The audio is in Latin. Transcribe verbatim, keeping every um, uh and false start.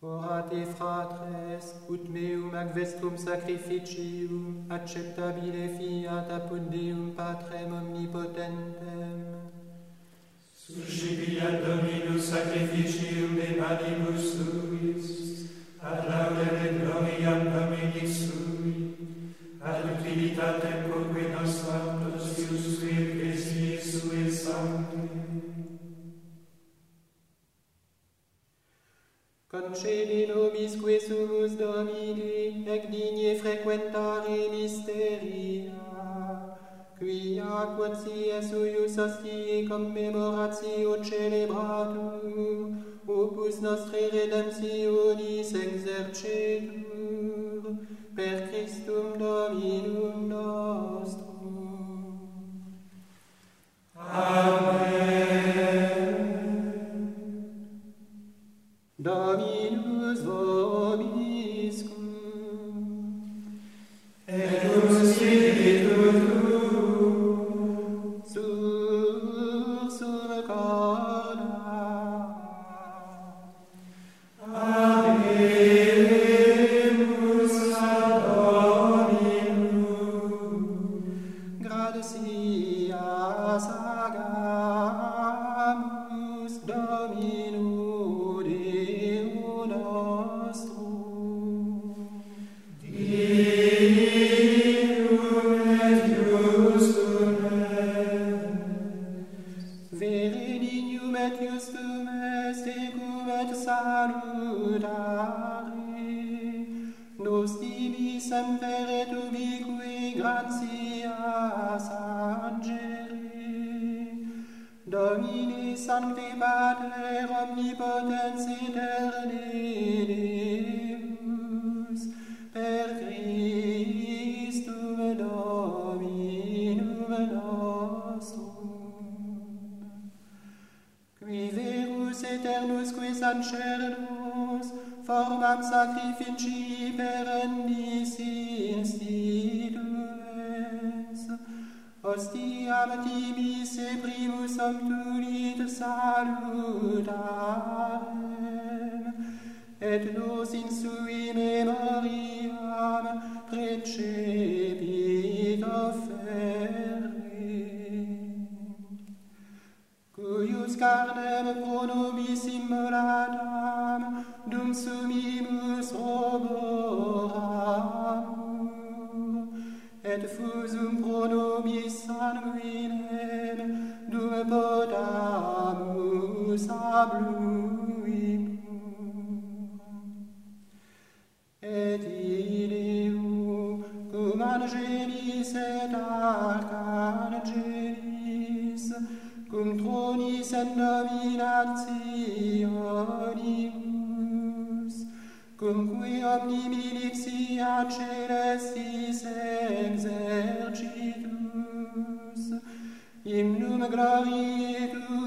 Orate fratres, ut meum ac vestrum sacrificium, acceptabile fiat apud Deum Patrem omnipotentem. Suscipiat Dominus sacrificium de manibus suis, ad laudem et gloriam Domini sui, ad utilitatem quoque nos santos iusque ecclesiae sue sancte. Concede nobis que sumus Domini, ec digne frequentare mysteria, quia quotie suius hostie commemoratio celebratur, opus nostre redemptionis exercetur, per Christum Dominum nostrum. Amen. Dominus vobiscum. Et cum spiritu tuo. Sursum corda. Abemus ad Dominum. Gratias agamus Domino Deo nostrum. Deum et justum est. Vere dignum et justum est, ecum et salutare. Nos divi semper et ubique gratias angere. Domine Sancte Pater omnipotens eterne Deus, per Christum Dominum nostrum. Qui verus eternusque sacerdos formam sacrifici perennis instituens, hostiam timis e primus obtulit salutarem, et nos in sui memoriam precepit offerre. Cuius carnem pro nobis immolatam, dum sumimus roboramur, et fusum pro nobis sanguinem, dum potamus abluimur. Et ideo, cum angelis et arcangelis, cum tronis et dominationibus, cumque omni militia celestis exercitus, hymnum gloriae